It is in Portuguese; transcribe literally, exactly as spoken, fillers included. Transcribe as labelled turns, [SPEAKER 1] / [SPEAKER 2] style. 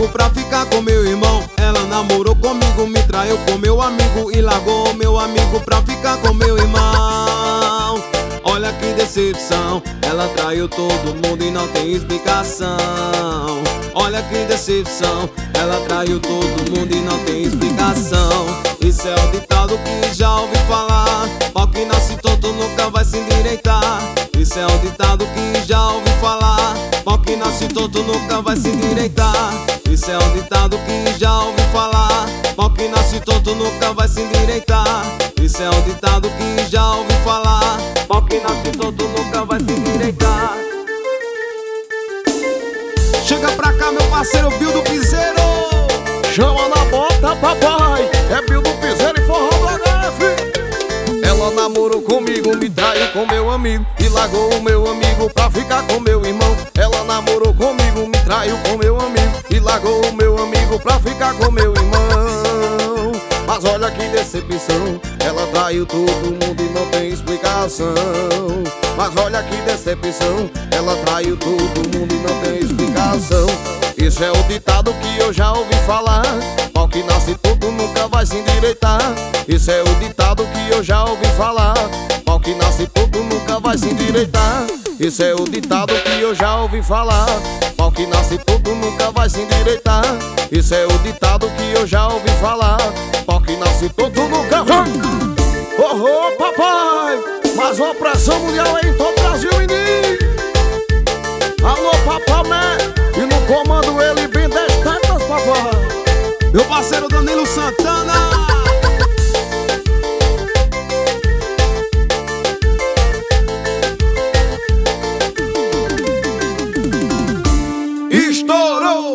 [SPEAKER 1] amigo pra ficar com meu irmão. Ela namorou comigo, me traiu com meu amigo e largou meu amigo pra ficar com meu irmão. Olha que decepção, ela traiu todo mundo e não tem explicação. Olha que decepção, ela traiu todo mundo e não tem explicação. Isso é o ditado que já ouvi falar: pau que nasce tonto nunca vai se endireitar. Isso é o ditado que já ouvi falar: pau que nasce tonto nunca vai se endireitar. Isso é um ditado que já ouvi falar: pau que nasce tonto nunca vai se endireitar. Isso é um ditado que já ouvi falar: pau que nasce tonto nunca vai se endireitar. Chega pra cá, meu parceiro Bill do Piseiro.
[SPEAKER 2] Chama na bota, papai, é Bill do Piseiro e forró do H F. Ela namorou comigo, me traiu com meu amigo e largou o meu amigo pra ficar com meu irmão. Ela namorou comigo, me traiu com meu amigo e largou o meu amigo pra ficar com meu irmão. Mas olha que decepção, ela traiu todo mundo e não tem explicação. Mas olha que decepção, ela traiu todo mundo e não tem explicação. Isso é o ditado que eu já ouvi falar: pau que nasce tonto nunca vai se endireitar. Isso é o ditado que eu já ouvi falar: pau que nasce tonto nunca vai se endireitar. Isso é o ditado que eu já ouvi falar: pau que nasce tonto nunca vai se endireitar. Isso é o ditado que eu já ouvi falar: pau que nasce tonto nunca vai. Oh, oh, papai, mas uma pressão mundial aí em todo o Brasil, menino. Alô, papamé, e no comando ele bem das tantas, papai.
[SPEAKER 1] Meu parceiro Danilo Santana.
[SPEAKER 2] Estourou!